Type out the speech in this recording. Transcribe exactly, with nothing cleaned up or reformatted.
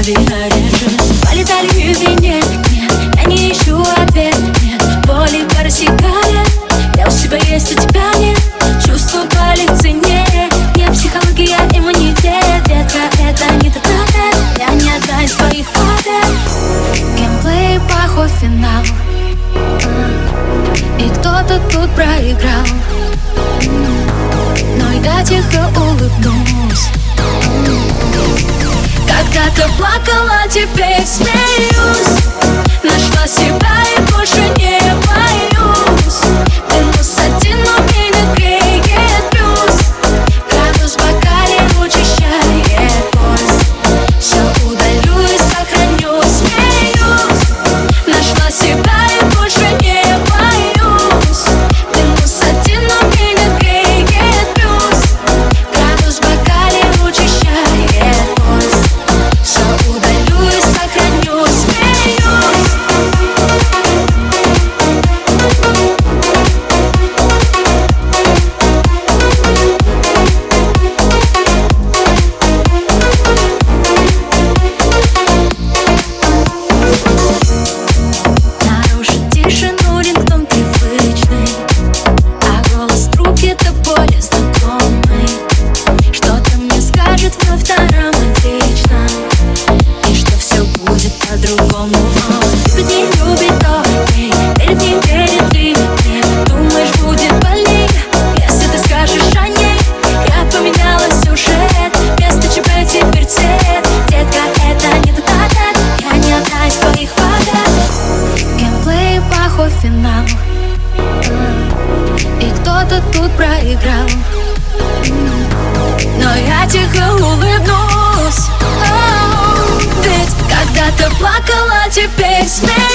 режим. Полетали в вине, нет, я не ищу ответ, нет. Боли рассекает, я у себя есть, у тебя нет. Чувства были в цене, не психология, иммунитет. Детка, это не тот ответ, я не одна из твоих побед. Геймплей, плохой финал, и кто-то тут проиграл, но я тихо улыбнусь. Когда-то плакала, теперь смеюсь. Нашла себя и больше не боюсь. Минус один, но меня греет плюс. Градус в бокале учащает пульс. Все удалю и сохраню, смеюсь. Нашла себя и больше не боюсь. Минус один, но меня греет плюс. Градус в бокале учащает пульс. Все удалю и сохраню, смеюсь. Нарушит тишину рингтон привычный, а голос трубки до боли знакомый. Что-то мне скажет вновь так романтично, и что все будет по-другому. Любит, не любит, то окей. Верит, не верит, любит, нет. Думаешь, будет больнее, если ты скажешь о ней. Я поменяла сюжет, вместо ЧП теперь цвет. Детка, это не тот ответ, я не одна из твоих побед. Геймплей, плохой финал, и кто-то тут проиграл, но я тихо улыбнусь. Ведь когда-то плакала, теперь смеюсь.